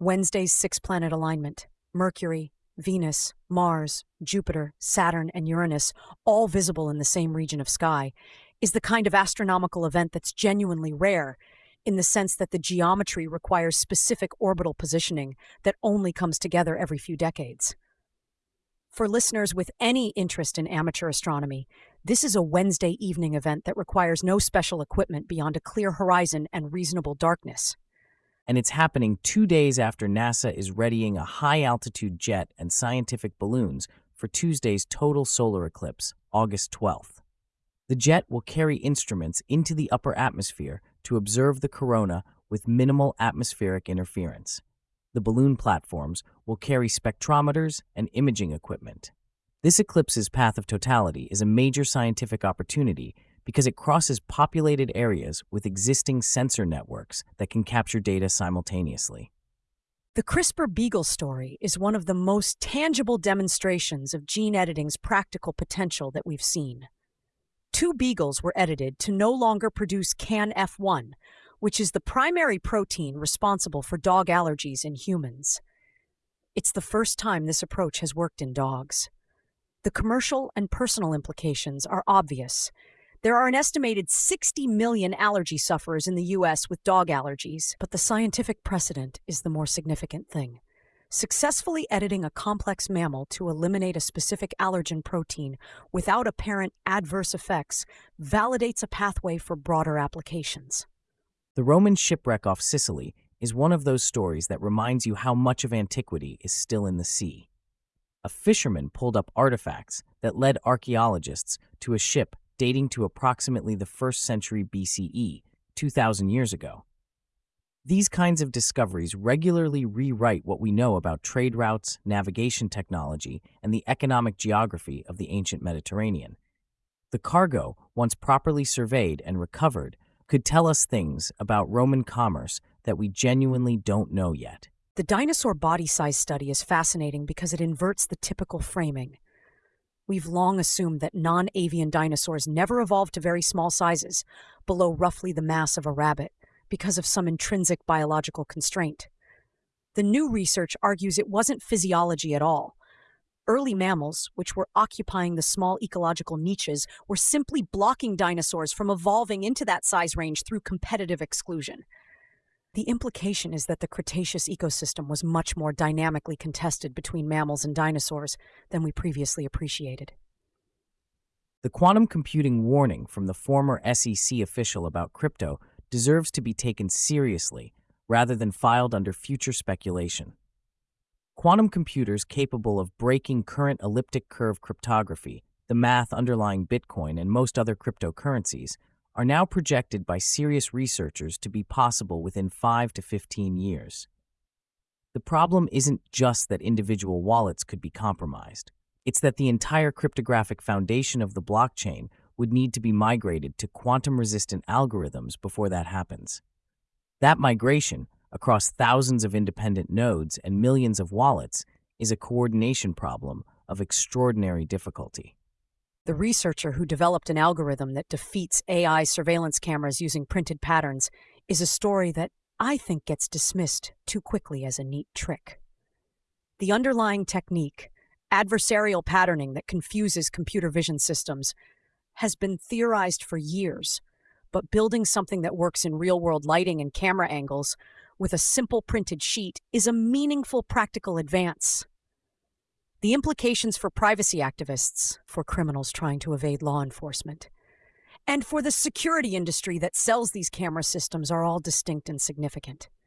Wednesday's six-planet alignment, Mercury, Venus, Mars, Jupiter, Saturn, and Uranus, all visible in the same region of sky, is the kind of astronomical event that's genuinely rare, in the sense that the geometry requires specific orbital positioning that only comes together every few decades. For listeners with any interest in amateur astronomy, this is a Wednesday evening event that requires no special equipment beyond a clear horizon and reasonable darkness. And it's happening 2 days after NASA is readying a high-altitude jet and scientific balloons for Tuesday's total solar eclipse, August 12th. The jet will carry instruments into the upper atmosphere to observe the corona with minimal atmospheric interference. The balloon platforms will carry spectrometers and imaging equipment. This eclipse's path of totality is a major scientific opportunity because it crosses populated areas with existing sensor networks that can capture data simultaneously. The CRISPR Beagle story is one of the most tangible demonstrations of gene editing's practical potential that we've seen. 2 beagles were edited to no longer produce CANF1, which is the primary protein responsible for dog allergies in humans. It's the first time this approach has worked in dogs. The commercial and personal implications are obvious. There are an estimated 60 million allergy sufferers in the U.S. with dog allergies, but the scientific precedent is the more significant thing. Successfully editing a complex mammal to eliminate a specific allergen protein without apparent adverse effects validates a pathway for broader applications. The Roman shipwreck off Sicily is one of those stories that reminds you how much of antiquity is still in the sea. A fisherman pulled up artifacts that led archaeologists to a ship dating to approximately the 1st century BCE, 2,000 years ago. These kinds of discoveries regularly rewrite what we know about trade routes, navigation technology, and the economic geography of the ancient Mediterranean. The cargo, once properly surveyed and recovered, could tell us things about Roman commerce that we genuinely don't know yet. The dinosaur body size study is fascinating because it inverts the typical framing. We've long assumed that non-avian dinosaurs never evolved to very small sizes, below roughly the mass of a rabbit, because of some intrinsic biological constraint. The new research argues it wasn't physiology at all. Early mammals, which were occupying the small ecological niches, were simply blocking dinosaurs from evolving into that size range through competitive exclusion. The implication is that the Cretaceous ecosystem was much more dynamically contested between mammals and dinosaurs than we previously appreciated. The quantum computing warning from the former SEC official about crypto deserves to be taken seriously rather than filed under future speculation. Quantum computers capable of breaking current elliptic curve cryptography, the math underlying Bitcoin and most other cryptocurrencies, are now projected by serious researchers to be possible within 5 to 15 years. The problem isn't just that individual wallets could be compromised. It's that the entire cryptographic foundation of the blockchain would need to be migrated to quantum-resistant algorithms before that happens. That migration, across thousands of independent nodes and millions of wallets, is a coordination problem of extraordinary difficulty. The researcher who developed an algorithm that defeats AI surveillance cameras using printed patterns is a story that I think gets dismissed too quickly as a neat trick. The underlying technique, adversarial patterning that confuses computer vision systems, has been theorized for years, but building something that works in real-world lighting and camera angles with a simple printed sheet is a meaningful practical advance. The implications for privacy activists, for criminals trying to evade law enforcement, and for the security industry that sells these camera systems are all distinct and significant.